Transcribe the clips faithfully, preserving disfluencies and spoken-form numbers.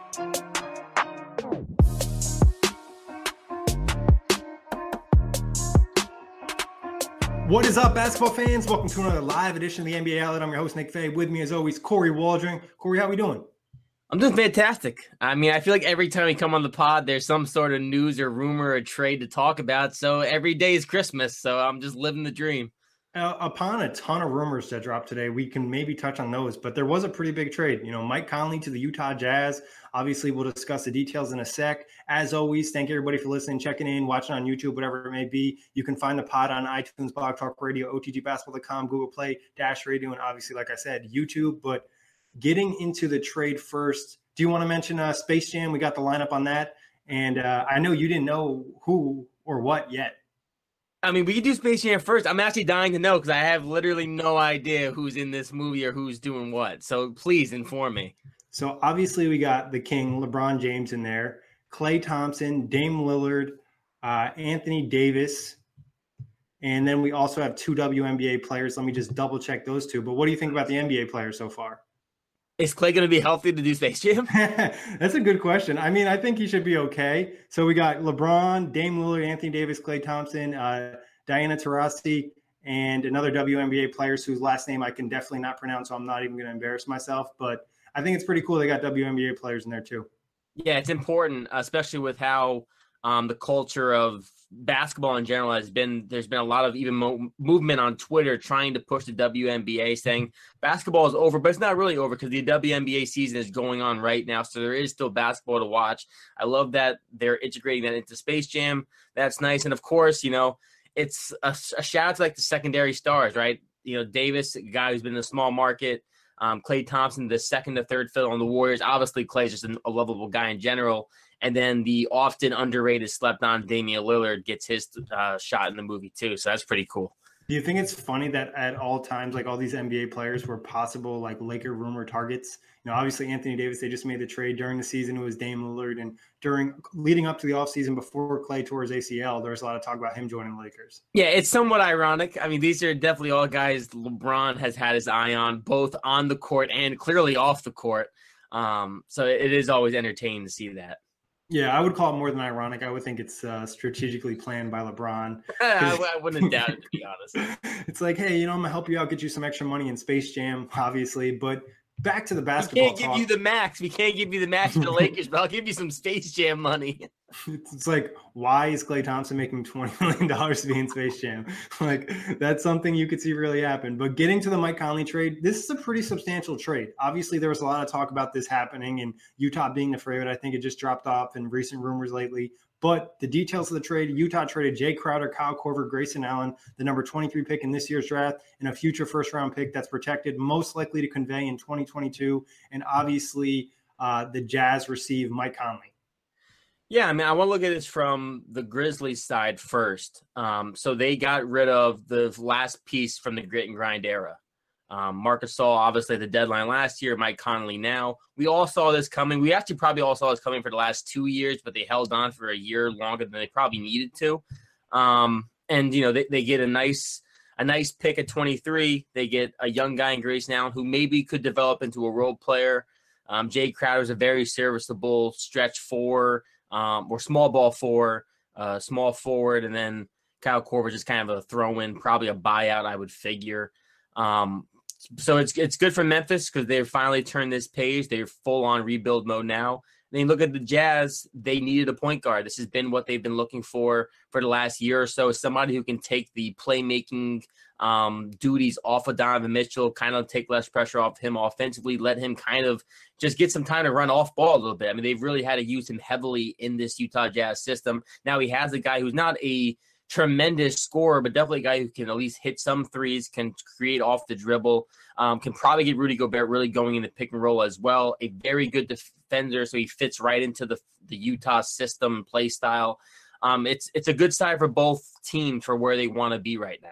What is up, basketball fans? Welcome to another live edition of the N B A Outlet. I'm your host, Nick Fay. With me, as always, Corey Waldron. Corey, how we doing? I'm doing fantastic. I mean, I feel like every time we come on the pod, there's some sort of news or rumor or trade to talk about. So every day is Christmas. So I'm just living the dream. Uh, upon a ton of rumors that dropped today, we can maybe touch on those, but there was a pretty big trade. You know, Mike Conley to the Utah Jazz. Obviously, we'll discuss the details in a sec. As always, thank everybody for listening, checking in, watching on YouTube, whatever it may be. You can find the pod on iTunes, Blog Talk Radio, O T G basketball dot com, Google Play, Dash Radio, and obviously, like I said, YouTube. But getting into the trade first, do you want to mention uh, Space Jam? We got the lineup on that. And uh, I know you didn't know who or what yet. I mean, we could do Space Jam first. I'm actually dying to know because I have literally no idea who's in this movie or who's doing what. So please inform me. So obviously we got the King, LeBron James in there, Klay Thompson, Dame Lillard, uh, Anthony Davis, and then we also have two W N B A players. Let me just double check those two. But what do you think about the N B A players so far? Is Klay going to be healthy to do Space Jam? That's a good question. I mean, I think he should be okay. So we got LeBron, Dame Lillard, Anthony Davis, Klay Thompson, uh, Diana Taurasi, and another W N B A players whose last name I can definitely not pronounce, so I'm not even going to embarrass myself. But I think it's pretty cool they got W N B A players in there too. Yeah, it's important, especially with how um, the culture of basketball in general has been. There's been a lot of even mo- movement on Twitter trying to push the W N B A, saying basketball is over, but it's not really over because the W N B A season is going on right now. So there is still basketball to watch. I love that they're integrating that into Space Jam. That's nice. And of course, you know, it's a, a shout out to like the secondary stars, right? You know, Davis, a guy who's been in a small market. Um, Klay Thompson, the second to third fiddle on the Warriors. Obviously, Klay's just an, a lovable guy in general. And then the often underrated, slept-on Damian Lillard gets his uh, shot in the movie too. So that's pretty cool. Do you think it's funny that at all times, like all these N B A players were possible like Laker rumor targets? You know, obviously Anthony Davis, they just made the trade during the season. It was Dame Lillard, and during leading up to the offseason before Klay tore his A C L, there was a lot of talk about him joining the Lakers. Yeah, it's somewhat ironic. I mean, these are definitely all guys LeBron has had his eye on, both on the court and clearly off the court. Um, so it is always entertaining to see that. Yeah, I would call it more than ironic. I would think it's uh, strategically planned by LeBron. I, I wouldn't doubt it, to be honest. It's like, hey, you know, I'm going to help you out, get you some extra money in Space Jam, obviously. But back to the basketball We can't give talk. you the max. We can't give you the max for the Lakers, but I'll give you some Space Jam money. It's like, why is Klay Thompson making twenty million dollars to be in Space Jam? Like, that's something you could see really happen. But getting to the Mike Conley trade, this is a pretty substantial trade. Obviously, there was a lot of talk about this happening and Utah being the favorite. I think it just dropped off in recent rumors lately. But the details of the trade, Utah traded Jay Crowder, Kyle Korver, Grayson Allen, the number twenty-three pick in this year's draft, and a future first-round pick that's protected, most likely to convey in twenty twenty-two. And obviously, uh, the Jazz receive Mike Conley. Yeah, I mean, I want to look at this from the Grizzlies side first. Um, so they got rid of the last piece from the grit and grind era. Um, Marc Gasol, obviously, the deadline last year, Mike Conley now. We all saw this coming. We actually probably all saw this coming for the last two years, but they held on for a year longer than they probably needed to. Um, and, you know, they, they get a nice a nice pick at twenty-three. They get a young guy in Grayson Allen who maybe could develop into a role player. Um, Jay Crowder is a very serviceable stretch four. Um, or small ball four, uh, small forward, and then Kyle Korver just kind of a throw-in, probably a buyout, I would figure. Um, so it's it's good for Memphis because they've finally turned this page. They're full-on rebuild mode now. Then you look at the Jazz, they needed a point guard. This has been what they've been looking for for the last year or so, somebody who can take the playmaking um, duties off of Donovan Mitchell, kind of take less pressure off him offensively, let him kind of just get some time to run off ball a little bit. I mean, they've really had to use him heavily in this Utah Jazz system. Now he has a guy who's not a tremendous scorer, but definitely a guy who can at least hit some threes, can create off the dribble, um, can probably get Rudy Gobert really going in the pick and roll as well. A very good defender, so he fits right into the the Utah system and play style. Um, it's it's a good side for both teams for where they want to be right now.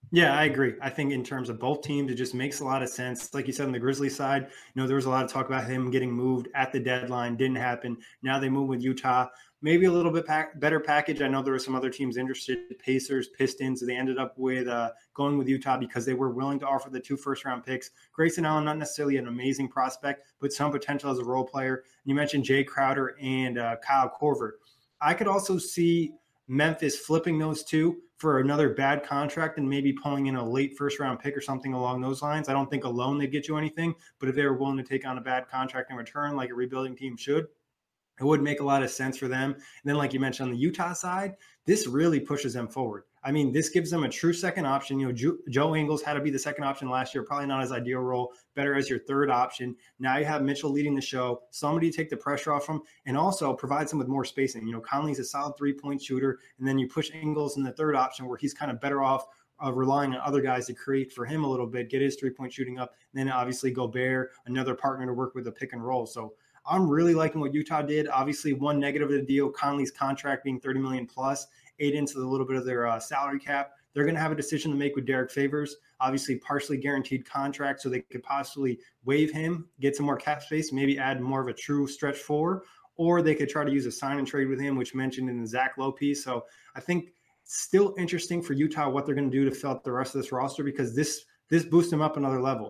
Yeah, I agree. I think in terms of both teams, it just makes a lot of sense. Like you said, on the Grizzlies side, you know, there was a lot of talk about him getting moved at the deadline. Didn't happen. Now they move with Utah. Maybe a little bit pack, better package. I know there were some other teams interested, Pacers, Pistons. They ended up with uh, going with Utah because they were willing to offer the two first round picks. Grayson Allen, not necessarily an amazing prospect, but some potential as a role player. You mentioned Jay Crowder and uh, Kyle Korver. I could also see Memphis flipping those two for another bad contract and maybe pulling in a late first round pick or something along those lines. I don't think alone they'd get you anything, but if they were willing to take on a bad contract in return, like a rebuilding team should, it would make a lot of sense for them. And then, like you mentioned, on the Utah side, this really pushes them forward. I mean, this gives them a true second option. You know, Joe, Joe Ingles had to be the second option last year, probably not his ideal role, better as your third option. Now you have Mitchell leading the show, somebody to take the pressure off him and also provides them with more spacing. You know, Conley's a solid three-point shooter, and then you push Ingles in the third option where he's kind of better off uh, relying on other guys to create for him a little bit, get his three-point shooting up, and then obviously Gobert, another partner to work with a pick and roll. So I'm really liking what Utah did. Obviously, one negative of the deal, Conley's contract being thirty million dollars plus, ate into a little bit of their uh, salary cap. They're going to have a decision to make with Derek Favors, obviously partially guaranteed contract, so they could possibly waive him, get some more cap space, maybe add more of a true stretch four, or they could try to use a sign and trade with him, which mentioned in the Zach Lowe piece. So I think still interesting for Utah what they're going to do to fill out the rest of this roster because this this boosts them up another level.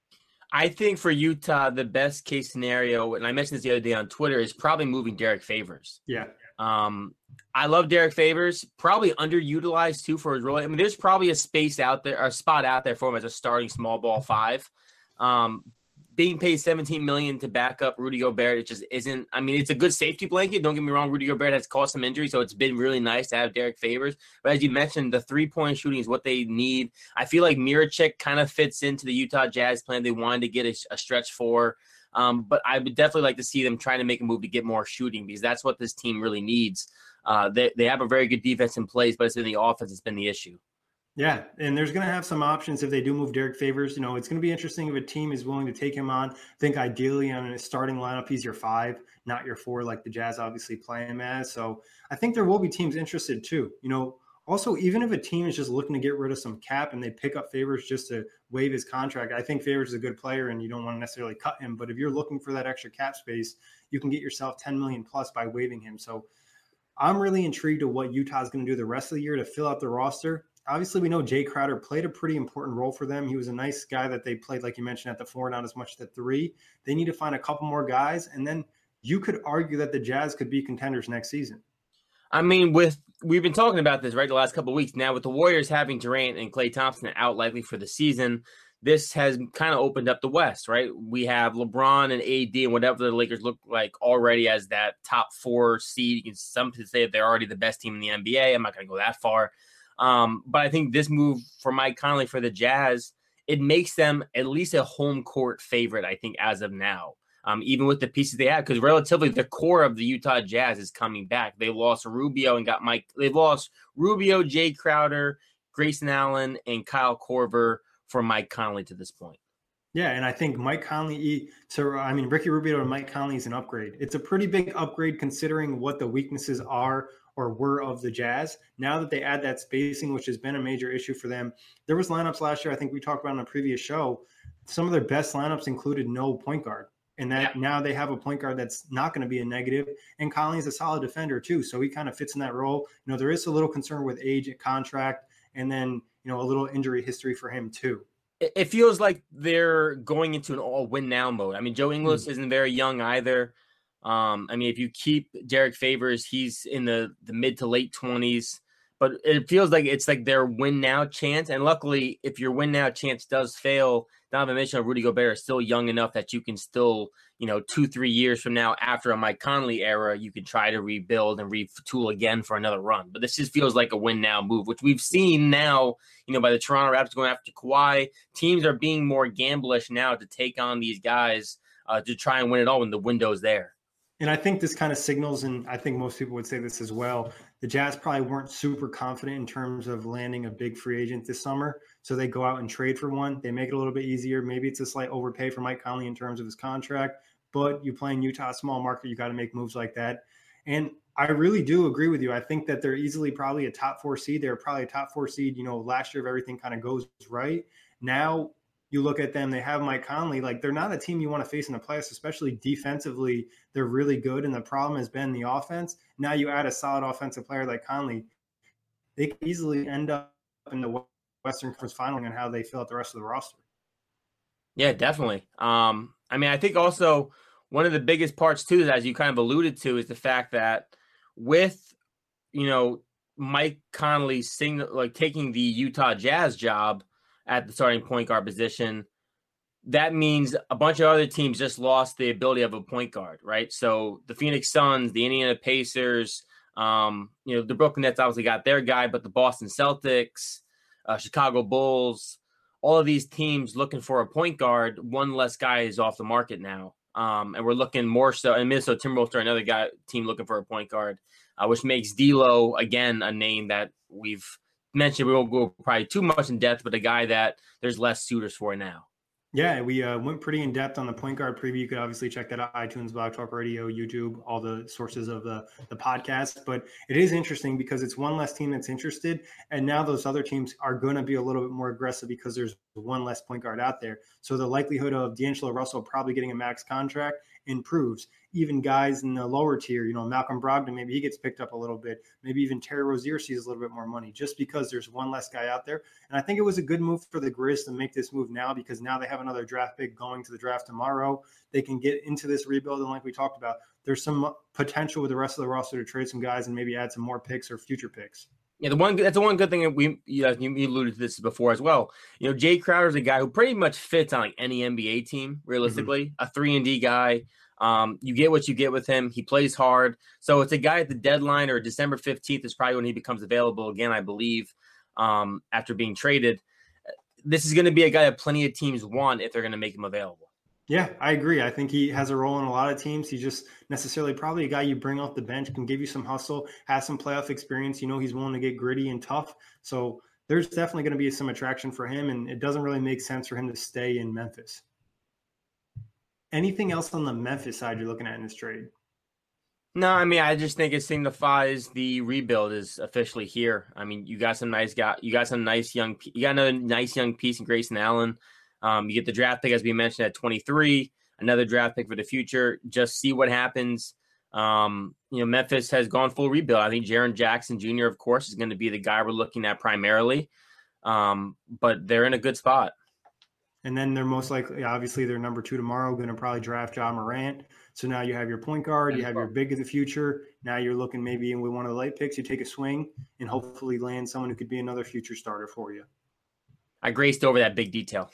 I think for Utah, the best case scenario, and I mentioned this the other day on Twitter, is probably moving Derek Favors. Yeah. Um, I love Derek Favors, probably underutilized too for his role. I mean, there's probably a space out there, a spot out there for him as a starting small ball five. Um, being paid seventeen million dollars to back up Rudy Gobert, it just isn't. I mean, it's a good safety blanket. Don't get me wrong. Rudy Gobert has caused some injuries, so it's been really nice to have Derek Favors. But as you mentioned, the three-point shooting is what they need. I feel like Miracek kind of fits into the Utah Jazz plan. They wanted to get a, a stretch four. Um, but I would definitely like to see them trying to make a move to get more shooting because that's what this team really needs. Uh, they, they have a very good defense in place, but it's in the offense that's been the issue. Yeah, and there's going to have some options if they do move Derek Favors. You know, it's going to be interesting if a team is willing to take him on. I think ideally on a starting lineup, he's your five, not your four, like the Jazz obviously play him as. So I think there will be teams interested too. You know, also, even if a team is just looking to get rid of some cap and they pick up Favors just to waive his contract, I think Favors is a good player and you don't want to necessarily cut him. But if you're looking for that extra cap space, you can get yourself ten million plus by waiving him. So I'm really intrigued of what Utah is going to do the rest of the year to fill out the roster. Obviously, we know Jay Crowder played a pretty important role for them. He was a nice guy that they played, like you mentioned, at the four, not as much at the three. They need to find a couple more guys, and then you could argue that the Jazz could be contenders next season. I mean, with we've been talking about this, right, the last couple of weeks. Now, with the Warriors having Durant and Klay Thompson out likely for the season, this has kind of opened up the West, right? We have LeBron and A D and whatever the Lakers look like already as that top four seed. You can some say that they're already the best team in the N B A. I'm not going to go that far. Um, but I think this move for Mike Conley for the Jazz, it makes them at least a home court favorite, I think, as of now, um, even with the pieces they have, because relatively the core of the Utah Jazz is coming back. They lost Rubio and got Mike. They've lost Rubio, Jay Crowder, Grayson Allen, and Kyle Korver for Mike Conley to this point. Yeah, and I think Mike Conley, so I mean, Ricky Rubio and Mike Conley is an upgrade. It's a pretty big upgrade considering what the weaknesses are or were of the Jazz. Now that they add that spacing, which has been a major issue for them. There was lineups last year, I think we talked about in a previous show. Some of their best lineups included no point guard. And that yeah. Now they have a point guard that's not going to be a negative. And Conley's a solid defender too. So he kind of fits in that role. You know, there is a little concern with age at contract and then, you know, a little injury history for him too. It feels like they're going into an all win now mode. I mean, Joe Ingles mm-hmm. isn't very young either. Um, I mean, if you keep Derek Favors, he's in the, the mid to late twenties, but it feels like it's like their win now chance. And luckily, if your win now chance does fail, Donovan Mitchell and Rudy Gobert are still young enough that you can still, you know, two, three years from now after a Mike Conley era, you can try to rebuild and retool again for another run. But this just feels like a win now move, which we've seen now, you know, by the Toronto Raptors going after Kawhi. Teams are being more gamblish now to take on these guys uh, to try and win it all when the window's there. And I think this kind of signals, and I think most people would say this as well, the Jazz probably weren't super confident in terms of landing a big free agent this summer. So they go out and trade for one. They make it a little bit easier. Maybe it's a slight overpay for Mike Conley in terms of his contract, but you play in Utah, small market, you got to make moves like that. And I really do agree with you. I think that they're easily probably a top four seed. They're probably a top four seed, you know, last year if everything kind of goes right. Now you look at them, they have Mike Conley. Like, they're not a team you want to face in the playoffs, especially defensively. They're really good. And the problem has been the offense. Now you add a solid offensive player like Conley, they could easily end up in the Western Conference Final and how they fill out the rest of the roster. Yeah, definitely. Um, I mean, I think also one of the biggest parts too, as you kind of alluded to, is the fact that with, you know, Mike Conley sing, like taking the Utah Jazz job at the starting point guard position, that means a bunch of other teams just lost the ability of a point guard, right? So the Phoenix Suns, the Indiana Pacers, um, you know, the Brooklyn Nets obviously got their guy, but the Boston Celtics, uh, Chicago Bulls, all of these teams looking for a point guard, one less guy is off the market now. Um, and we're looking more so, and Minnesota Timberwolves are another guy team looking for a point guard, uh, which makes D'Lo, again, a name that we've mentioned. We won't go probably too much in depth, but a guy that there's less suitors for now. Yeah, we uh, went pretty in depth on the point guard preview. You could obviously check that out: iTunes, Blog Talk Radio, YouTube, all the sources of the the podcast. But it is interesting because it's one less team that's interested, and now those other teams are going to be a little bit more aggressive because there's one less point guard out there. So the likelihood of D'Angelo Russell probably getting a max contract improves. Even guys in the lower tier, you know, Malcolm Brogdon, maybe he gets picked up a little bit. Maybe even Terry Rozier sees a little bit more money just because there's one less guy out there. And I think it was a good move for the Grizz to make this move now, because now they have another draft pick going to the draft tomorrow. They can get into this rebuild. And like we talked about, there's some potential with the rest of the roster to trade some guys and maybe add some more picks or future picks. Yeah, the one that's the one good thing that we you know, you alluded to this before as well. You know, Jay Crowder is a guy who pretty much fits on like any N B A team, realistically. Mm-hmm. A three and D guy. Um, you get what you get with him. He plays hard. So it's a guy at the deadline, or December fifteenth is probably when he becomes available again, I believe, um, after being traded. This is going to be a guy that plenty of teams want if they're going to make him available. Yeah, I agree. I think he has a role in a lot of teams. He's just necessarily probably a guy you bring off the bench, can give you some hustle, has some playoff experience. You know, he's willing to get gritty and tough. So there's definitely going to be some attraction for him, and it doesn't really make sense for him to stay in Memphis. Anything else on the Memphis side you're looking at in this trade? No, I mean, I just think it signifies the rebuild is officially here. I mean, you got some nice guy, you got some nice young, you got another nice young piece in Grayson Allen. Um, you get the draft pick, as we mentioned, at twenty-three, another draft pick for the future. Just see what happens. Um, you know, Memphis has gone full rebuild. I think Jaren Jackson Junior, of course, is going to be the guy we're looking at primarily. Um, but they're in a good spot. And then they're most likely, obviously, they're number two tomorrow, going to probably draft Ja Morant. So now you have your point guard, you have your big of the future. Now you're looking maybe in with one of the late picks, you take a swing and hopefully land someone who could be another future starter for you. I graced over that big detail.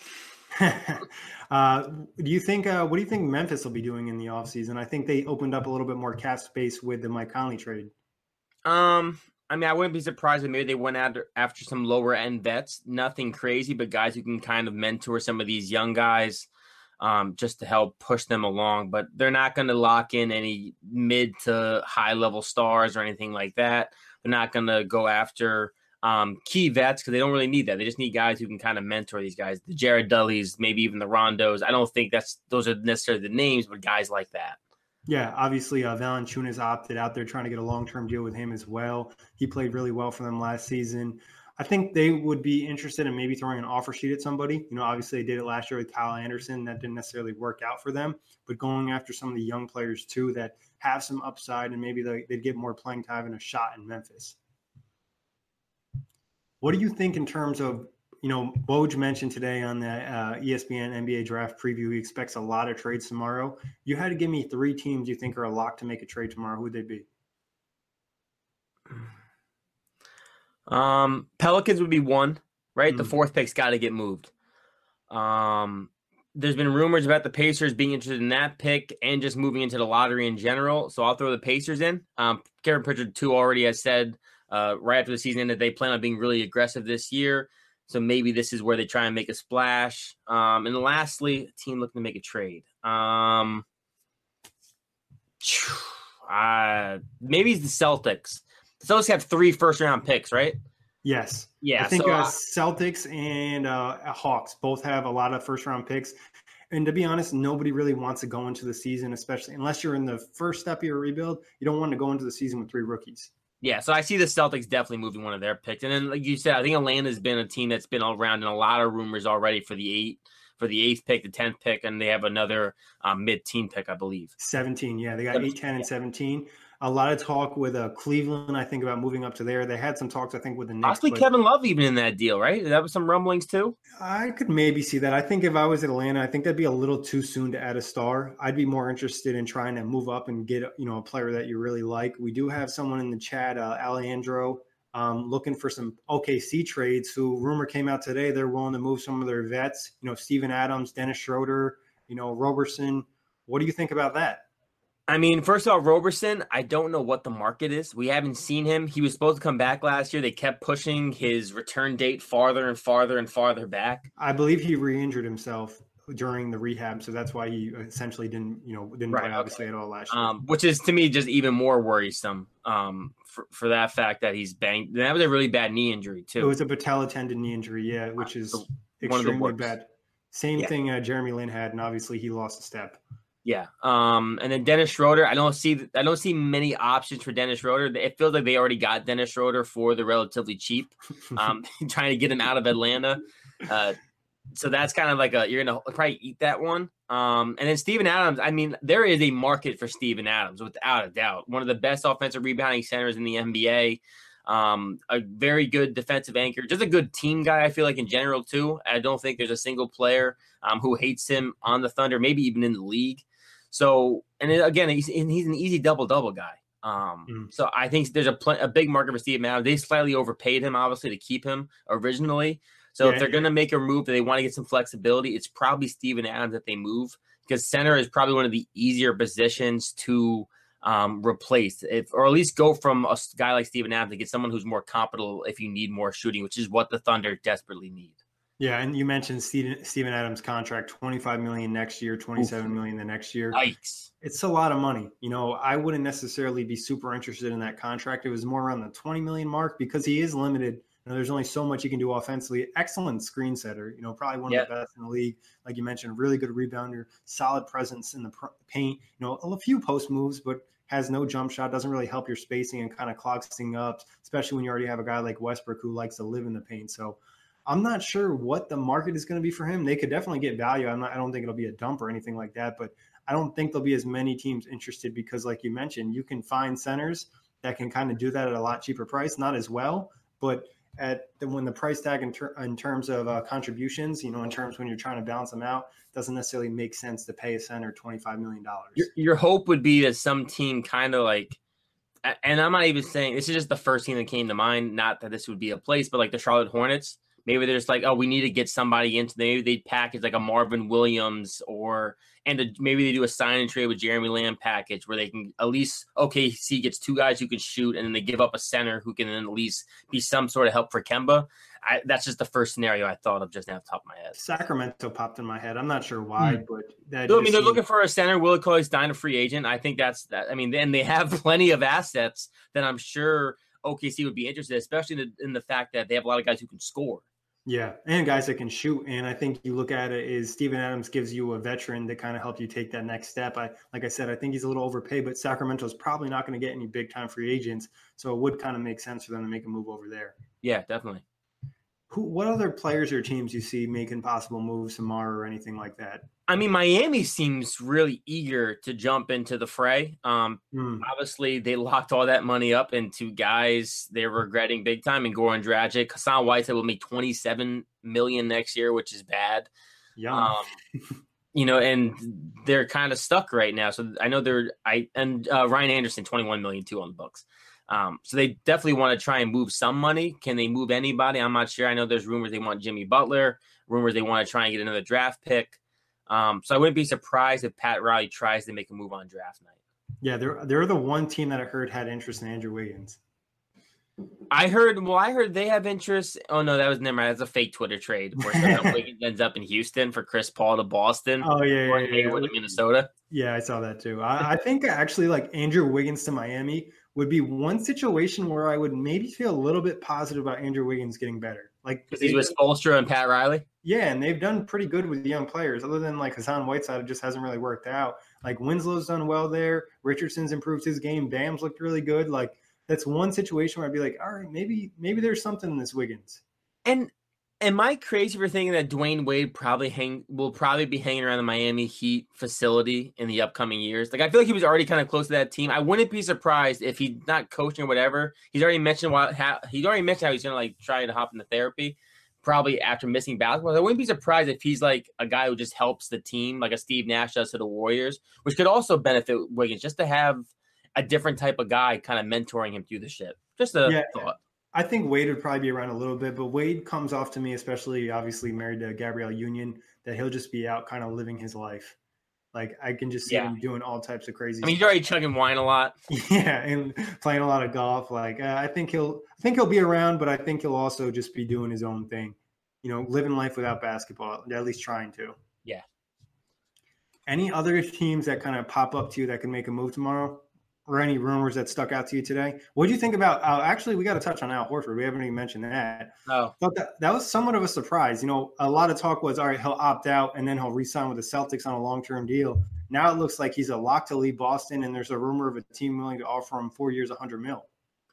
uh, do you think, uh, what do you think Memphis will be doing in the offseason? I think they opened up a little bit more cap space with the Mike Conley trade. Um, I mean, I wouldn't be surprised if maybe they went after, after some lower end vets. Nothing crazy, but guys who can kind of mentor some of these young guys, um, just to help push them along. But they're not going to lock in any mid to high level stars or anything like that. They're not going to go after um, key vets because they don't really need that. They just need guys who can kind of mentor these guys. The Jared Dudleys, maybe even the Rondos. I don't think that's those are necessarily the names, but guys like that. Yeah, obviously, uh, Valanciunas opted out. They're trying to get a long-term deal with him as well. He played really well for them last season. I think they would be interested in maybe throwing an offer sheet at somebody. You know, obviously they did it last year with Kyle Anderson. That didn't necessarily work out for them. But going after some of the young players, too, that have some upside and maybe they, they'd get more playing time and a shot in Memphis. What do you think in terms of, you know, Woj mentioned today on the uh, E S P N N B A draft preview, he expects a lot of trades tomorrow. You had to give me three teams you think are a lock to make a trade tomorrow. Who would they be? Um, Pelicans would be one, right? Mm-hmm. The fourth pick's got to get moved. Um, there's been rumors about the Pacers being interested in that pick and just moving into the lottery in general. So I'll throw the Pacers in. Um, Kevin Pritchard, too, already has said uh, right after the season ended they plan on being really aggressive this year. So maybe this is where they try and make a splash. Um, and lastly, a team looking to make a trade. Um, uh, maybe it's the Celtics. The Celtics have three first-round picks, right? Yes. Yeah. I think so, uh, uh, Celtics and uh, Hawks both have a lot of first-round picks. And to be honest, nobody really wants to go into the season, especially unless you're in the first step of your rebuild. You don't want to go into the season with three rookies. Yeah, so I see the Celtics definitely moving one of their picks. And then, like you said, I think Atlanta's been a team that's been around in a lot of rumors already for the eight, for the eighth pick, the tenth pick, and they have another um, mid-teen pick, I believe. seventeen, yeah. They got eight, ten, and seventeen. A lot of talk with uh, Cleveland, I think, about moving up to there. They had some talks, I think, with the Knicks. Possibly Kevin Love even in that deal, right? That was some rumblings too? I could maybe see that. I think if I was at Atlanta, I think that'd be a little too soon to add a star. I'd be more interested in trying to move up and get, you know, a player that you really like. We do have someone in the chat, uh, Alejandro, um, looking for some O K C trades, who rumor came out today they're willing to move some of their vets, you know, Steven Adams, Dennis Schroeder, you know, Roberson. What do you think about that? I mean, first of all, Roberson, I don't know what the market is. We haven't seen him. He was supposed to come back last year. They kept pushing his return date farther and farther and farther back. I believe he re-injured himself during the rehab, so that's why he essentially didn't, you know, didn't right, play obviously okay. at all last year. Um, which is to me just even more worrisome um, for, for that fact that he's banged. That was a really bad knee injury too. It was a patella tendon knee injury, yeah, which is one extremely bad. Same yeah. thing uh, Jeremy Lin had, and obviously he lost a step. Yeah, um, and then Dennis Schroeder. I don't see. I don't see many options for Dennis Schroeder. It feels like they already got Dennis Schroeder for the relatively cheap, um, trying to get him out of Atlanta. Uh, so that's kind of like a you're gonna probably eat that one. Um, and then Steven Adams. I mean, there is a market for Steven Adams without a doubt. One of the best offensive rebounding centers in the N B A. Um, a very good defensive anchor, just a good team guy. I feel like in general too. I don't think there's a single player um, who hates him on the Thunder, maybe even in the league. So, and it, again, he's he's an easy double-double guy. Um, mm. So I think there's a pl- a big market for Steven Adams. They slightly overpaid him, obviously, to keep him originally. So yeah, if they're yeah. going to make a move that they want to get some flexibility, it's probably Steven Adams that they move, because center is probably one of the easier positions to um, replace, if or at least go from a guy like Steven Adams to get someone who's more competent if you need more shooting, which is what the Thunder desperately need. Yeah, and you mentioned Steven, Steven Adams' contract, twenty-five million dollars next year, twenty-seven million dollars the next year. Yikes. It's a lot of money. You know, I wouldn't necessarily be super interested in that contract. It was more around the twenty million dollars mark because he is limited. You know, there's only so much you can do offensively. Excellent screen setter, you know, probably one of yeah. the best in the league. Like you mentioned, really good rebounder, solid presence in the paint, you know, a few post moves, but has no jump shot, doesn't really help your spacing and kind of clogs things up, especially when you already have a guy like Westbrook who likes to live in the paint. So I'm not sure what the market is going to be for him. They could definitely get value. I'm not, I don't think it'll be a dump or anything like that, but I don't think there'll be as many teams interested because, like you mentioned, you can find centers that can kind of do that at a lot cheaper price, not as well, but at the, when the price tag in, ter- in terms of uh, contributions, you know, in terms when you're trying to balance them out, doesn't necessarily make sense to pay a center twenty-five million dollars. Your, your hope would be that some team kind of like, and I'm not even saying this is just the first team that came to mind, not that this would be a place, but like the Charlotte Hornets. Maybe they're just like, oh, we need to get somebody into. Maybe they package like a Marvin Williams, or and a, maybe they do a sign and trade with Jeremy Lamb package where they can at least O K C gets two guys who can shoot, and then they give up a center who can then at least be some sort of help for Kemba. I, that's just the first scenario I thought of just now off the top of my head. Sacramento popped in my head. I'm not sure why, hmm. but that so, I mean, they're seems... looking for a center. Willie Cauley-Stein, a free agent. I think that's that. I mean, and they have plenty of assets that I'm sure O K C would be interested, especially in the, in the fact that they have a lot of guys who can score. Yeah, and guys that can shoot. And I think you look at it is Steven Adams gives you a veteran to kind of help you take that next step. I like I said, I think he's a little overpaid, but Sacramento's probably not going to get any big time free agents, so it would kind of make sense for them to make a move over there. Yeah, definitely. Who? What other players or teams you see making possible moves tomorrow or anything like that? I mean, Miami seems really eager to jump into the fray. Um, mm. Obviously, they locked all that money up into guys they're regretting big time, and Goran Dragic. Hassan Whiteside will make twenty-seven million dollars next year, which is bad. Yeah. Um, you know, and they're kind of stuck right now. So I know they're I and uh, Ryan Anderson, twenty-one million dollars too on the books. Um, so they definitely want to try and move some money. Can they move anybody? I'm not sure. I know there's rumors they want Jimmy Butler, rumors they want to try and get another draft pick. Um, so I wouldn't be surprised if Pat Riley tries to make a move on draft night. Yeah, they're they're the one team that I heard had interest in Andrew Wiggins. I heard, well, I heard they have interest. Oh no, that was never mind. That's a fake Twitter trade where Wiggins ends up in Houston for Chris Paul to Boston. Oh yeah, or yeah, Hayward yeah. to Minnesota. Yeah, I saw that too. I, I think actually like Andrew Wiggins to Miami would be one situation where I would maybe feel a little bit positive about Andrew Wiggins getting better. Like Because he's with Spoelstra and Pat Riley. Yeah, and they've done pretty good with the young players. Other than like Hassan Whiteside, it just hasn't really worked out. Like Winslow's done well there. Richardson's improved his game. Bam's looked really good. Like that's one situation where I'd be like, all right, maybe maybe there's something in this Wiggins. And am I crazy for thinking that Dwayne Wade probably hang will probably be hanging around the Miami Heat facility in the upcoming years? Like I feel like he was already kind of close to that team. I wouldn't be surprised if he's not coaching or whatever. He's already mentioned what how, he's already mentioned how he's gonna like try to hop into therapy. Probably after missing basketball. I wouldn't be surprised if he's like a guy who just helps the team, like a Steve Nash does to the Warriors, which could also benefit Wiggins, just to have a different type of guy kind of mentoring him through the shit. Just a yeah, thought. I think Wade would probably be around a little bit, but Wade comes off to me, especially obviously married to Gabrielle Union, that he'll just be out kind of living his life. Like I can just see yeah. him doing all types of crazy I mean, stuff. He's already chugging wine a lot. Yeah, and playing a lot of golf. Like uh, I think he'll I think he'll be around, but I think he'll also just be doing his own thing. You know, living life without basketball, at least trying to. Yeah. Any other teams that kind of pop up to you that can make a move tomorrow? Or any rumors that stuck out to you today? What do you think about uh, – actually, we got to touch on Al Horford. We haven't even mentioned that. Oh. But that, that was somewhat of a surprise. You know, a lot of talk was, all right, he'll opt out and then he'll re-sign with the Celtics on a long-term deal. Now it looks like he's a lock to leave Boston, and there's a rumor of a team willing to offer him four years, one hundred mil.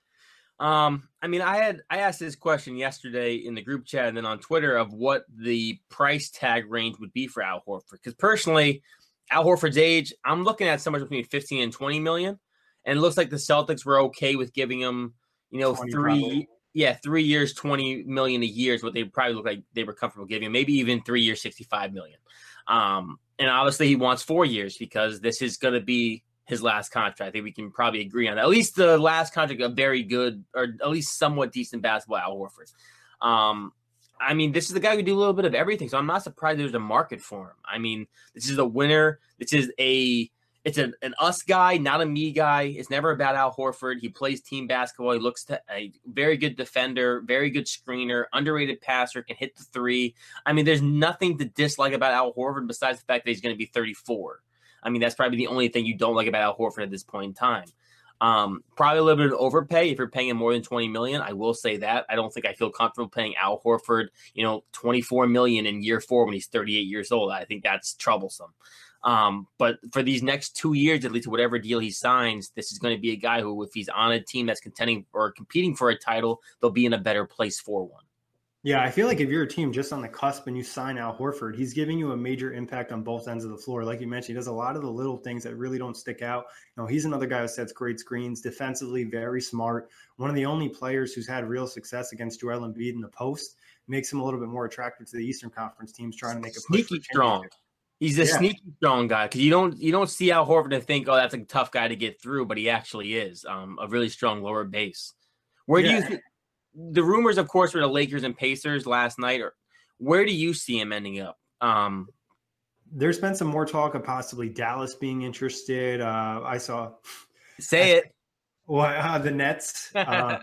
Um, I mean, I had I asked this question yesterday in the group chat and then on Twitter of what the price tag range would be for Al Horford. Because personally, Al Horford's age, I'm looking at somewhere between fifteen and twenty million. And it looks like the Celtics were okay with giving him, you know, three, probably. yeah, three years, twenty million a year is what they probably look like they were comfortable giving him. Maybe even three years, sixty-five million. Um, and obviously he wants four years because this is going to be his last contract. I think we can probably agree on that. At least the last contract, a very good or at least somewhat decent basketball Al Horford. Um, I mean, this is the guy who do a little bit of everything, so I'm not surprised there's a market for him. I mean, this is a winner. This is a it's an, an us guy, not a me guy. It's never about Al Horford. He plays team basketball. He looks to a very good defender, very good screener, underrated passer, can hit the three. I mean, there's nothing to dislike about Al Horford besides the fact that he's going to be thirty-four. I mean, that's probably the only thing you don't like about Al Horford at this point in time. Um, probably a little bit of overpay if you're paying him more than twenty million dollars. I will say that. I don't think I feel comfortable paying Al Horford, you know, twenty-four million dollars in year four when he's thirty-eight years old. I think that's troublesome. Um, but for these next two years, at least whatever deal he signs, this is going to be a guy who, if he's on a team that's contending or competing for a title, they'll be in a better place for one. Yeah, I feel like if you're a team just on the cusp and you sign Al Horford, he's giving you a major impact on both ends of the floor. Like you mentioned, he does a lot of the little things that really don't stick out. You know, he's another guy who sets great screens, defensively very smart. One of the only players who's had real success against Joel Embiid in the post. Makes him a little bit more attractive to the Eastern Conference teams trying to make a push. Sneaky strong. He's a yeah. sneaky strong guy because you don't you don't see Al Horford and think, oh, that's a tough guy to get through, but he actually is um, a really strong lower base. Where yeah. do you think the rumors, of course, were the Lakers and Pacers last night? Or where do you see him ending up? Um, There's been some more talk of possibly Dallas being interested. Uh, I saw. Say I, it. Well, uh, the Nets. Uh,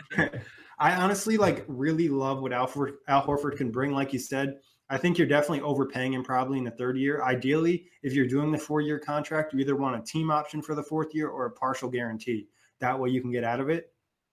I honestly like really love what Al, Al Horford can bring. Like you said, I think you're definitely overpaying him probably in the third year. Ideally, if you're doing the four-year contract, you either want a team option for the fourth year or a partial guarantee. That way you can get out of it.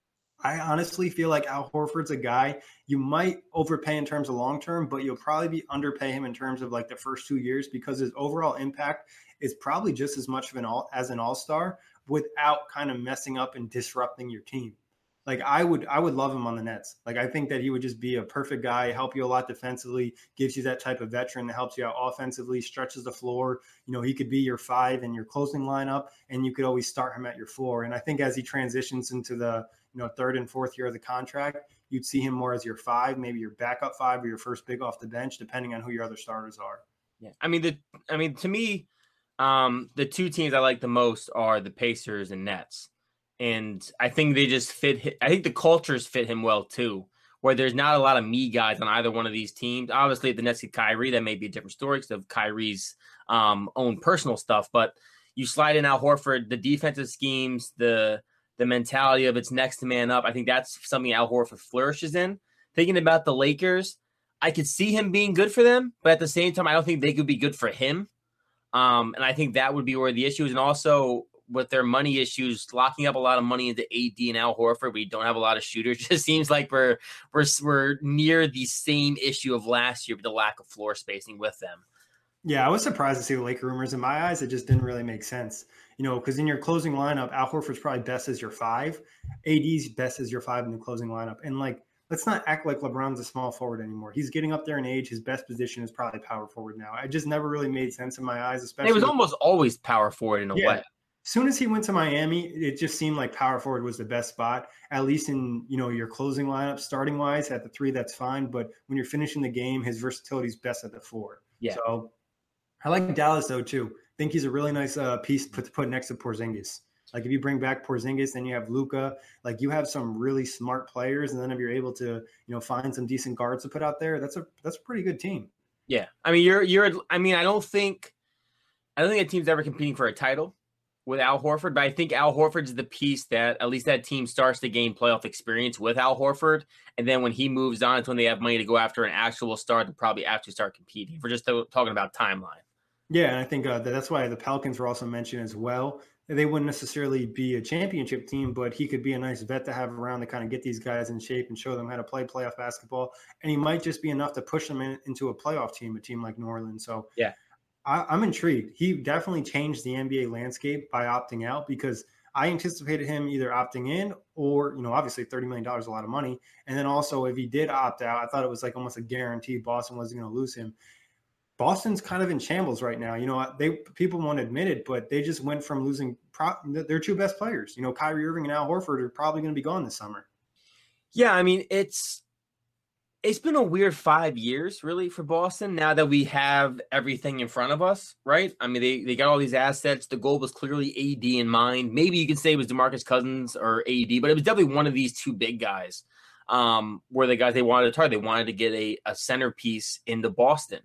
I honestly feel like Al Horford's a guy you might overpay in terms of long-term, but you'll probably be underpay him in terms of like the first two years because his overall impact is probably just as much of an all as an all-star without kind of messing up and disrupting your team. Like I would, I would love him on the Nets. Like I think that he would just be a perfect guy, help you a lot defensively, gives you that type of veteran that helps you out offensively, stretches the floor. You know, he could be your five in your closing lineup, and you could always start him at your four. And I think as he transitions into the, you know, third and fourth year of the contract, you'd see him more as your five, maybe your backup five or your first big off the bench, depending on who your other starters are. Yeah, I mean the, I mean to me, um, the two teams I like the most are the Pacers and Nets. And I think they just fit. I think the cultures fit him well, too, where there's not a lot of me guys on either one of these teams. Obviously, if the Nets get Kyrie, that may be a different story because of Kyrie's um, own personal stuff. But you slide in Al Horford, the defensive schemes, the the mentality of it's next to man up. I think that's something Al Horford flourishes in. Thinking about the Lakers, I could see him being good for them. But at the same time, I don't think they could be good for him. Um, and I think that would be where the issue is. And also, with their money issues, locking up a lot of money into A D and Al Horford, we don't have a lot of shooters. Just seems like we're we're we're near the same issue of last year with the lack of floor spacing with them. Yeah, I was surprised to see the Laker rumors. In my eyes, it just didn't really make sense. You know, because in your closing lineup, Al Horford's probably best as your five. A D's best as your five in the closing lineup. And, like, let's not act like LeBron's a small forward anymore. He's getting up there in age. His best position is probably power forward now. It just never really made sense in my eyes, especially. It was almost always power forward in a yeah. way. As soon as he went to Miami, it just seemed like power forward was the best spot, at least in, you know, your closing lineup, starting wise. At the three, that's fine. But when you're finishing the game, his versatility is best at the four. Yeah. So I like Dallas, though, too. I think he's a really nice uh, piece to put, to put next to Porzingis. Like, if you bring back Porzingis, then you have Luka. Like, you have some really smart players, and then if you're able to, you know, find some decent guards to put out there, that's a that's a pretty good team. Yeah, I mean, you're you're. I mean, I don't think, I don't think a team's ever competing for a title with Al Horford, but I think Al Horford's the piece that at least that team starts to gain playoff experience with Al Horford, and then when he moves on, it's when they have money to go after an actual star to probably actually start competing. If we're just talking about timeline. Yeah, and I think uh, that's why the Pelicans were also mentioned as well. They wouldn't necessarily be a championship team, but he could be a nice vet to have around to kind of get these guys in shape and show them how to play playoff basketball. And he might just be enough to push them in, into a playoff team, a team like New Orleans. So yeah, I, I'm intrigued. He definitely changed the N B A landscape by opting out, because I anticipated him either opting in or, you know, obviously thirty million dollars is a lot of money. And then also if he did opt out, I thought it was like almost a guarantee Boston wasn't going to lose him. Boston's kind of in shambles right now. You know, they people won't admit it, but they just went from losing pro, their two best players. You know, Kyrie Irving and Al Horford are probably going to be gone this summer. Yeah, I mean, it's it's been a weird five years, really, for Boston, now that we have everything in front of us, right? I mean, they, they got all these assets. The goal was clearly A D in mind. Maybe you could say it was DeMarcus Cousins or A D, but it was definitely one of these two big guys um, were the guys they wanted to target. They wanted to get a, a centerpiece into Boston.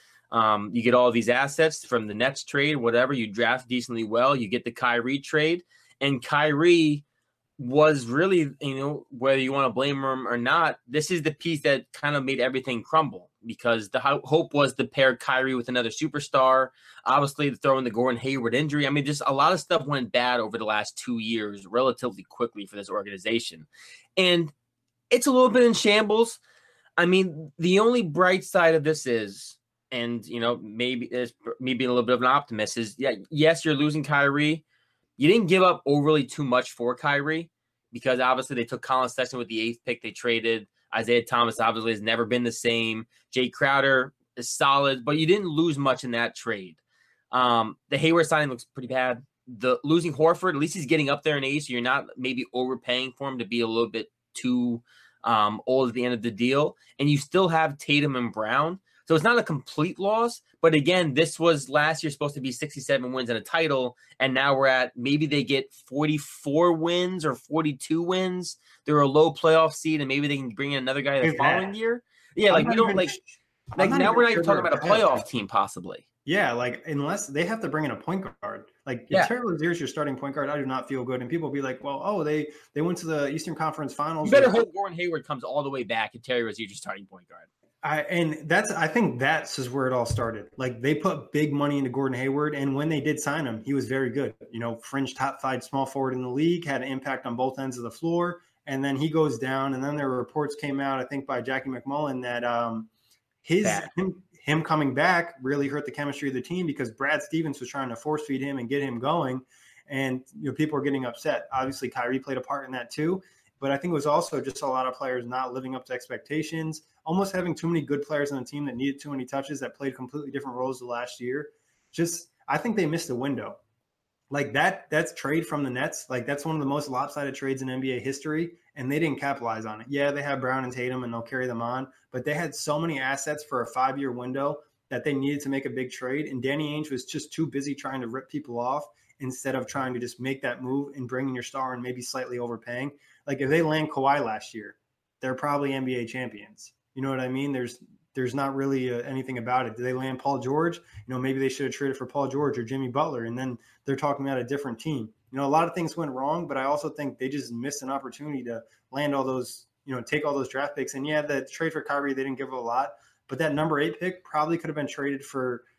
Um, you get all these assets from the Nets trade, whatever. You draft decently well. You get the Kyrie trade. And Kyrie was really, you know, whether you want to blame him or not, this is the piece that kind of made everything crumble, because the ho- hope was to pair Kyrie with another superstar. Obviously, to throw in the Gordon Hayward injury. I mean, just a lot of stuff went bad over the last two years relatively quickly for this organization. And it's a little bit in shambles. I mean, the only bright side of this is, and, you know, maybe there's me being a little bit of an optimist, is, yeah, yes, you're losing Kyrie. You didn't give up overly too much for Kyrie, because obviously they took Colin Sexton with the eighth pick. They traded Isaiah Thomas, obviously has never been the same. Jay Crowder is solid, but you didn't lose much in that trade. Um, the Hayward signing looks pretty bad. The losing Horford, at least he's getting up there in age, so you're not maybe overpaying for him to be a little bit too um, old at the end of the deal. And you still have Tatum and Brown. So it's not a complete loss, but again, this was last year supposed to be sixty-seven wins and a title, and now we're at maybe they get forty-four wins or forty-two wins. They're a low playoff seed, and maybe they can bring in another guy the following year. Yeah, like we don't like like now we're not even talking about a playoff team possibly. Yeah, like unless they have to bring in a point guard. Like if Yeah. Terry Rozier's your starting point guard, I do not feel good. And people will be like, well, oh, they they went to the Eastern Conference Finals. You better hope Gordon Hayward comes all the way back and Terry Rozier your starting point guard. I, and that's, I think that's is where it all started. Like they put big money into Gordon Hayward, and when they did sign him, he was very good. You know, fringe top five small forward in the league, had an impact on both ends of the floor, and then he goes down. And then there were reports came out, I think by Jackie McMullen, that um, his him, him coming back really hurt the chemistry of the team, because Brad Stevens was trying to force feed him and get him going, and you know people are getting upset. Obviously, Kyrie played a part in that too. But I think it was also just a lot of players not living up to expectations, almost having too many good players on the team that needed too many touches, that played completely different roles the last year. Just, I think they missed a window. Like that, that's trade from the Nets. Like that's one of the most lopsided trades in N B A history, and they didn't capitalize on it. Yeah, they have Brown and Tatum, and they'll carry them on, but they had so many assets for a five-year window that they needed to make a big trade, and Danny Ainge was just too busy trying to rip people off instead of trying to just make that move and bring in your star and maybe slightly overpaying. Like if they land Kawhi last year, they're probably N B A champions. You know what I mean? There's there's not really uh, anything about it. Did they land Paul George? You know, maybe they should have traded for Paul George or Jimmy Butler, and then they're talking about a different team. You know, a lot of things went wrong, but I also think they just missed an opportunity to land all those, you know, take all those draft picks. And yeah, the trade for Kyrie, they didn't give a lot, but that number eight pick probably could have been traded for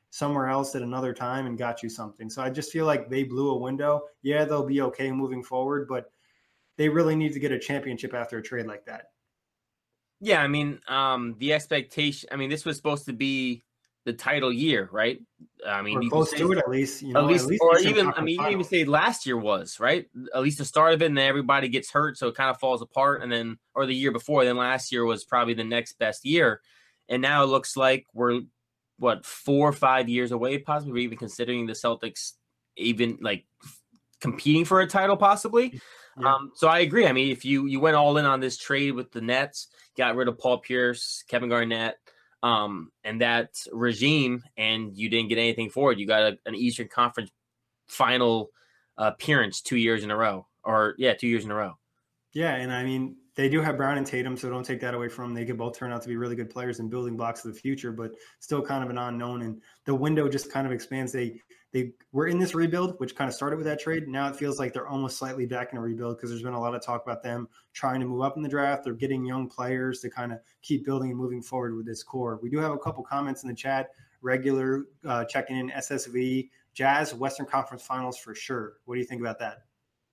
somewhere else at another time and got you something. So I just feel like they blew a window. Yeah, they'll be okay moving forward, but they really need to get a championship after a trade like that. Yeah, I mean, um, the expectation. I mean, this was supposed to be the title year, right? I mean, Or you close say, to it at least, you know, at least, at least or Eastern even. I Conference mean, you can even Finals. say last year was right. At least the start of it, and then everybody gets hurt, so it kind of falls apart. And then, or the year before, then last year was probably the next best year, and now it looks like we're what four or five years away, possibly even considering the Celtics even like competing for a title, possibly. Yeah. Um, so I agree. I mean, if you you went all in on this trade with the Nets, got rid of Paul Pierce, Kevin Garnett, um, and that regime, and you didn't get anything for it, you got a, an Eastern Conference final appearance two years in a row, or yeah, two years in a row. Yeah, and I mean, they do have Brown and Tatum, so don't take that away from them. They could both turn out to be really good players and building blocks of the future, but still kind of an unknown. And the window just kind of expands. They they were in this rebuild, which kind of started with that trade. Now it feels like they're almost slightly back in a rebuild because there's been a lot of talk about them trying to move up in the draft. They're getting young players to kind of keep building and moving forward with this core. We do have a couple comments in the chat. Regular uh, checking in S S V, Jazz, Western Conference Finals for sure. What do you think about that?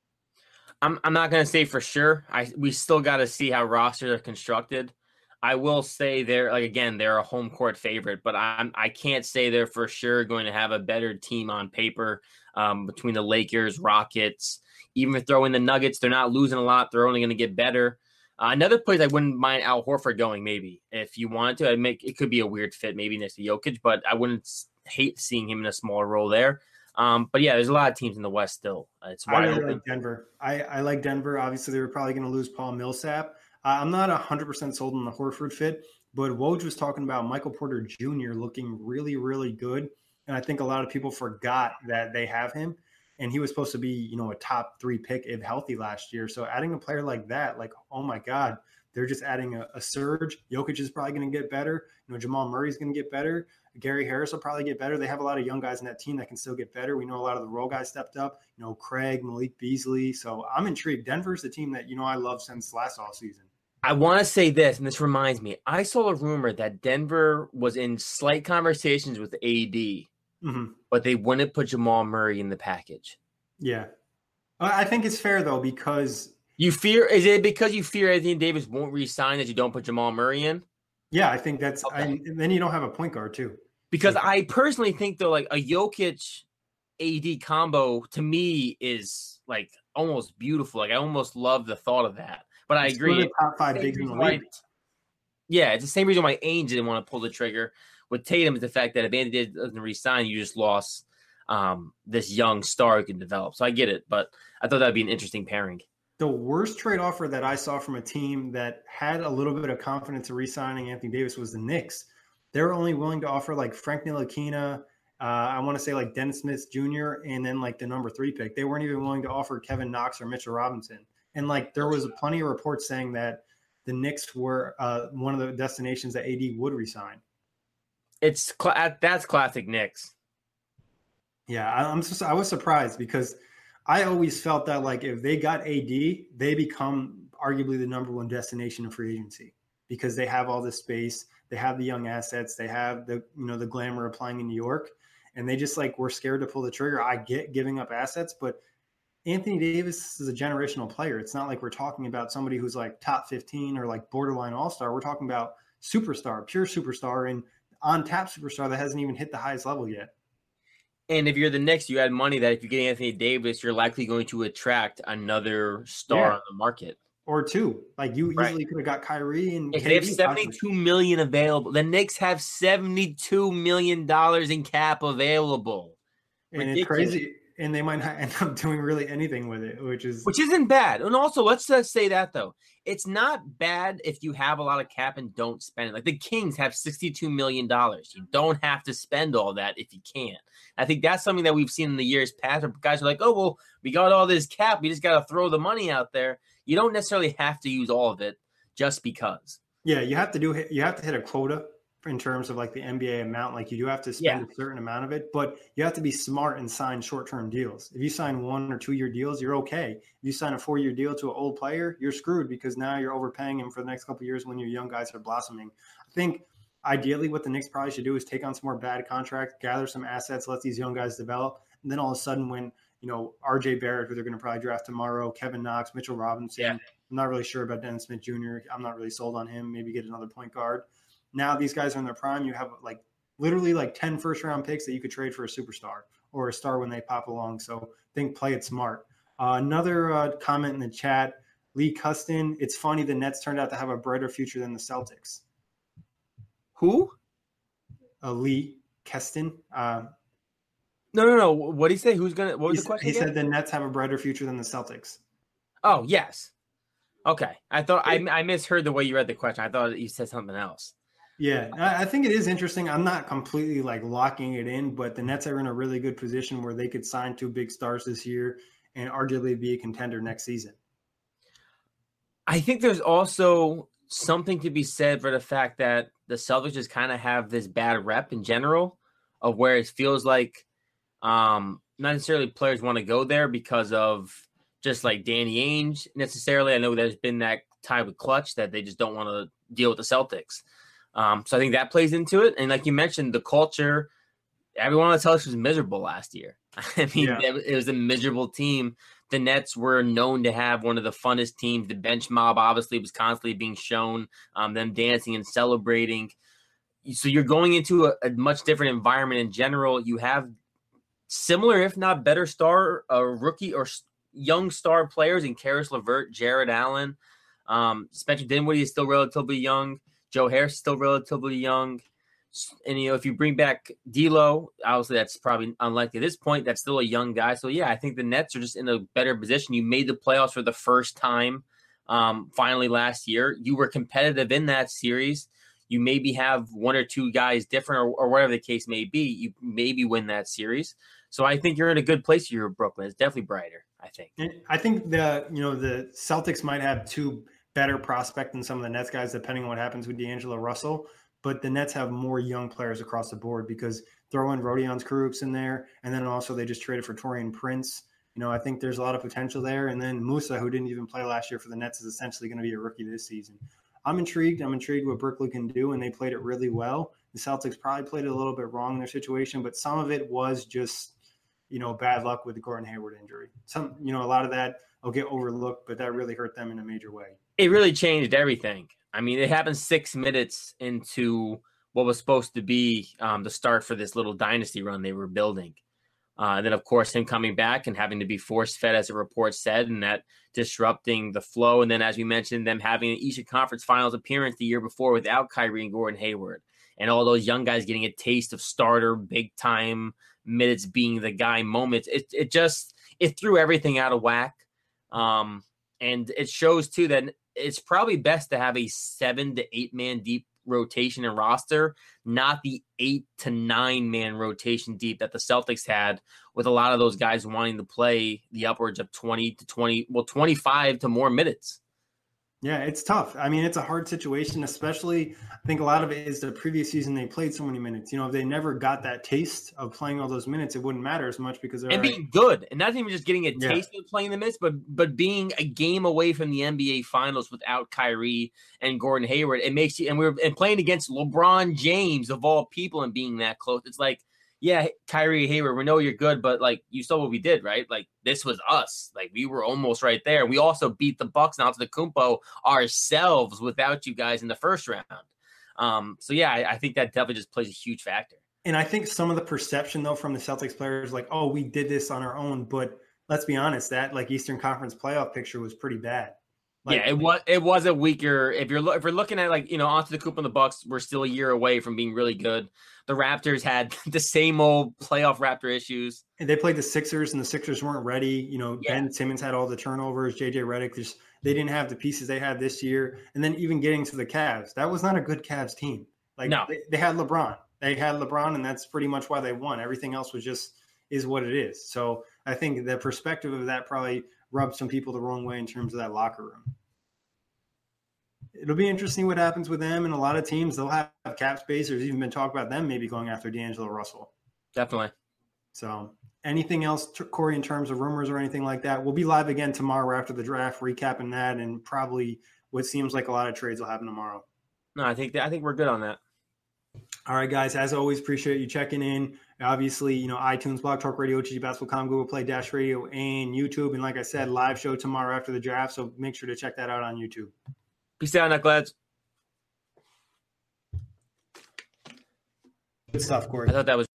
I'm I'm not gonna say for sure. I we still got to see how rosters are constructed. I will say they're like again they're a home court favorite, but I'm I can't say they're for sure going to have a better team on paper um, between the Lakers, Rockets. Even if throw in the Nuggets, they're not losing a lot. They're only going to get better. Uh, another place I wouldn't mind Al Horford going maybe if you wanted to. I'd make it could be a weird fit maybe next to Jokic, but I wouldn't hate seeing him in a smaller role there. Um, but yeah, there's a lot of teams in the West still. Uh, it's wide I really open. like Denver. I, I like Denver. Obviously, they were probably going to lose Paul Millsap. Uh, I'm not one hundred percent sold on the Horford fit, but Woj was talking about Michael Porter Junior looking really, really good. And I think a lot of people forgot that they have him. And he was supposed to be, you know, a top three pick if healthy last year. So adding a player like that, like, oh my God, they're just adding a, a surge. Jokic is probably going to get better. You know, Jamal Murray's going to get better. Gary Harris will probably get better. They have a lot of young guys in that team that can still get better. We know a lot of the role guys stepped up, you know, Craig, Malik Beasley. So I'm intrigued. Denver's the team that, you know, I love since last offseason. I want to say this, and this reminds me. I saw a rumor that Denver was in slight conversations with A D, mm-hmm. but they wouldn't put Jamal Murray in the package. Yeah. I think it's fair, though, because you fear – is it because you fear Anthony Davis won't re-sign that you don't put Jamal Murray in? Yeah, I think that's Okay. I, – and then you don't have a point guard, too. Because like, I personally think, though, like a Jokic-A D combo, to me, is, like, almost beautiful. Like, I almost love the thought of that. But I it's agree. The top five bigs in the league. Yeah, it's the same reason why Ainge didn't want to pull the trigger. With Tatum is the fact that if Anthony doesn't re-sign, you just lost um, this young star who can develop. So I get it, but I thought that would be an interesting pairing. The worst trade offer that I saw from a team that had a little bit of confidence in re-signing Anthony Davis was the Knicks. They were only willing to offer like Frank Ntilikina, uh, I want to say like Dennis Smith Junior, and then like the number three pick. They weren't even willing to offer Kevin Knox or Mitchell Robinson. And like there was plenty of reports saying that the Knicks were uh, one of the destinations that A D would resign. It's cl- that's classic Knicks. Yeah, I, I'm just, I was surprised because I always felt that like if they got A D, they become arguably the number one destination in free agency because they have all this space, they have the young assets, they have the you know the glamour of playing in New York, and they just like were scared to pull the trigger. I get giving up assets, but Anthony Davis is a generational player. It's not like we're talking about somebody who's like top fifteen or like borderline all-star. We're talking about superstar, pure superstar, and on-tap superstar that hasn't even hit the highest level yet. And if you're the Knicks, you add money that if you get Anthony Davis, you're likely going to attract another star yeah. on the market. Or two. Like you right. easily could have got Kyrie and if they have seventy-two million dollars available. The Knicks have seventy-two million dollars in cap available. And Ridiculous. It's crazy. And they might not end up doing really anything with it, which is which isn't bad. And also, let's just say that though, it's not bad if you have a lot of cap and don't spend it. Like the Kings have sixty-two million dollars. You don't have to spend all that if you can't. I think that's something that we've seen in the years past. Where guys are like, "Oh well, we got all this cap. We just got to throw the money out there." You don't necessarily have to use all of it just because. Yeah, you have to do. You have to hit a quota in terms of like the N B A amount. Like you do have to spend yeah. a certain amount of it, but you have to be smart and sign short-term deals. If you sign one or two-year deals, you're okay. If you sign a four-year deal to an old player, you're screwed because now you're overpaying him for the next couple of years when your young guys are blossoming. I think ideally what the Knicks probably should do is take on some more bad contracts, gather some assets, let these young guys develop. And then all of a sudden when, you know, R J Barrett, who they're going to probably draft tomorrow, Kevin Knox, Mitchell Robinson, Yeah. I'm not really sure about Dennis Smith Junior I'm not really sold on him. Maybe get another point guard. Now these guys are in their prime. You have like literally like ten first round picks that you could trade for a superstar or a star when they pop along. So I think play it smart. Uh, another uh, comment in the chat, Lee Custon. It's funny the Nets turned out to have a brighter future than the Celtics. Who? Uh, Lee Keston. Uh, No, no, no. What did he say? Who's gonna? What was he the question? he again? said the Nets have a brighter future than the Celtics. Oh, yes. Okay. I thought I, I misheard the way you read the question. I thought you said something else. Yeah, I think it is interesting. I'm not completely like locking it in, but the Nets are in a really good position where they could sign two big stars this year and arguably be a contender next season. I think there's also something to be said for the fact that the Celtics just kind of have this bad rep in general of where it feels like um, not necessarily players want to go there because of just like Danny Ainge necessarily. I know there's been that tie with Clutch that they just don't want to deal with the Celtics. Um, so I think that plays into it. And like you mentioned, the culture, everyone on the Celtics was miserable last year. I mean, yeah. it, it was a miserable team. The Nets were known to have one of the funnest teams. The bench mob obviously was constantly being shown, um, them dancing and celebrating. So you're going into a, a much different environment in general. You have similar, if not better, star, uh, rookie or young star players in Karis LeVert, Jared Allen. Um, Spencer Dinwiddie is still relatively young. Joe Harris is still relatively young. And, you know, if you bring back D'Lo, obviously that's probably unlikely at this point. That's still a young guy. So, yeah, I think the Nets are just in a better position. You made the playoffs for the first time um, finally last year. You were competitive in that series. You maybe have one or two guys different or, or whatever the case may be. You maybe win that series. So I think you're in a good place here in Brooklyn. It's definitely brighter, I think. And I think the, you know, the Celtics might have two better prospect than some of the Nets guys, depending on what happens with D'Angelo Russell. But the Nets have more young players across the board because throw in Rodion's Krupps in there. And then also they just traded for Taurean Prince. You know, I think there's a lot of potential there. And then Musa, who didn't even play last year for the Nets, is essentially going to be a rookie this season. I'm intrigued. I'm intrigued what Brooklyn can do, and they played it really well. The Celtics probably played it a little bit wrong in their situation, but some of it was just, you know, bad luck with the Gordon Hayward injury. Some, you know, a lot of that will get overlooked, but that really hurt them in a major way. It really changed everything. I mean, it happened six minutes into what was supposed to be um, the start for this little dynasty run they were building. Uh, and then, of course, him coming back and having to be force-fed, as the report said, and that disrupting the flow. And then, as we mentioned, them having an Eastern Conference Finals appearance the year before without Kyrie and Gordon Hayward. And all those young guys getting a taste of starter, big-time minutes being the guy moments. It, it just – it threw everything out of whack. Um, and it shows, too, that it's probably best to have a seven to eight man deep rotation and roster, not the eight to nine man rotation deep that the Celtics had, with a lot of those guys wanting to play the upwards of twenty to twenty, well, twenty-five to more minutes. Yeah, it's tough. I mean, it's a hard situation, especially I think a lot of it is the previous season they played so many minutes. You know, if they never got that taste of playing all those minutes, it wouldn't matter as much because they're and being good, and not even just getting a yeah. taste of playing the minutes, but but being a game away from the N B A Finals without Kyrie and Gordon Hayward. It makes you, and we're and playing against LeBron James of all people and being that close. It's like, yeah, Kyrie Hayward, we know you're good, but like you saw what we did, right? Like this was us. Like we were almost right there. We also beat the Bucks and Antetokounmpo ourselves without you guys in the first round. Um, so yeah, I, I think that definitely just plays a huge factor. And I think some of the perception though from the Celtics players, like, oh, we did this on our own, but let's be honest, that like Eastern Conference playoff picture was pretty bad. Like, yeah, it was it was a weaker. If you're lo- if you're looking at like you know Antetokounmpo and the Bucks, we're still a year away from being really good. The Raptors had the same old playoff Raptor issues. And they played the Sixers, and the Sixers weren't ready. You know, yeah. Ben Simmons had all the turnovers. J J Redick, just they didn't have the pieces they had this year. And then even getting to the Cavs, that was not a good Cavs team. Like no. they, they had LeBron. They had LeBron, and that's pretty much why they won. Everything else was just is what it is. So I think the perspective of that probably rubbed some people the wrong way in terms of that locker room. It'll be interesting what happens with them, and a lot of teams, they'll have cap space. There's even been talk about them maybe going after D'Angelo Russell. Definitely. So anything else, Corey, in terms of rumors or anything like that? We'll be live again tomorrow after the draft, recapping that, and probably what seems like a lot of trades will happen tomorrow. No, I think that, I think we're good on that. All right, guys. As always, appreciate you checking in. Obviously, you know, iTunes, Blog Talk Radio, O T G Basketball dot com, Google Play, Dash Radio, and YouTube. And like I said, live show tomorrow after the draft. So make sure to check that out on YouTube. Peace out, Knuckleheads. Good stuff, Corey. I thought that was